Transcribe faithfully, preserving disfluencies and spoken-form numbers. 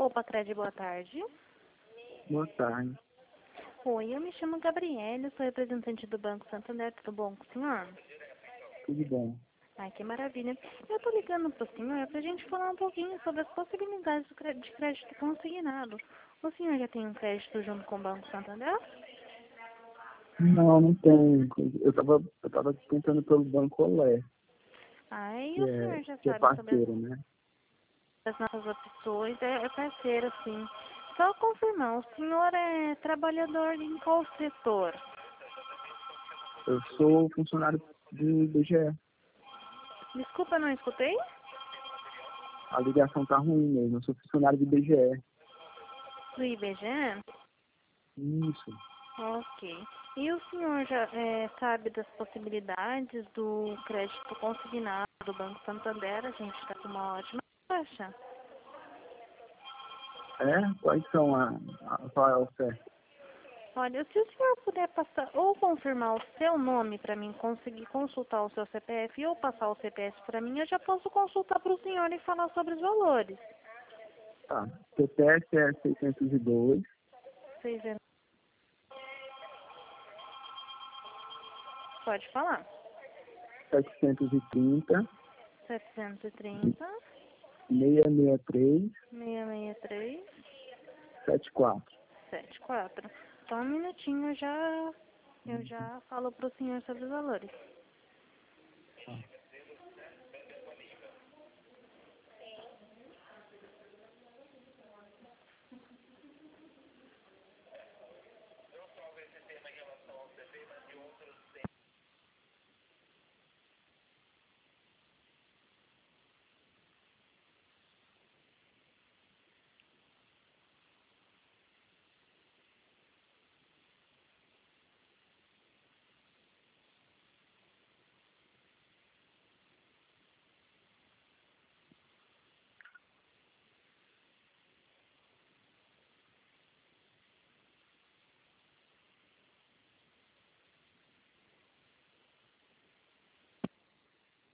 Opa, Cred, boa tarde. Boa tarde. Oi, eu me chamo Gabriele, sou representante do Banco Santander, tudo bom com o senhor? Tudo bom? Ai, que maravilha. Eu tô ligando pro senhor pra gente falar um pouquinho sobre as possibilidades do cre- de crédito consignado. O senhor já tem um crédito junto com o Banco Santander? Não, não tem. Eu tava, eu tava tentando pelo Banco Olé, Ai, que o é, senhor já que é sabe sobre as, parceiro, né? as nossas opções, é, é parceiro, sim. Só confirmar, o senhor é trabalhador em qual setor? Eu sou funcionário do I B G E. Desculpa, não escutei? A ligação tá ruim mesmo. Eu sou funcionário do I B G E. Do I B G E? Isso. Ok. E o senhor já é, sabe das possibilidades do crédito consignado do Banco Santander? A gente está com uma ótima taxa. É? Quais são a, a qual é a oferta? Olha, se o senhor puder passar ou confirmar o seu nome para mim conseguir consultar o seu C P F ou passar o C P F para mim, eu já posso consultar para o senhor e falar sobre os valores. Tá. C P F é seiscentos e dois, Vocês vê- Pode falar. setecentos e trinta, setecentos e trinta, seiscentos e sessenta e três, seiscentos e sessenta e três, setenta e quatro. setenta e quatro. Só um minutinho, eu já, eu já falo para o senhor sobre os valores.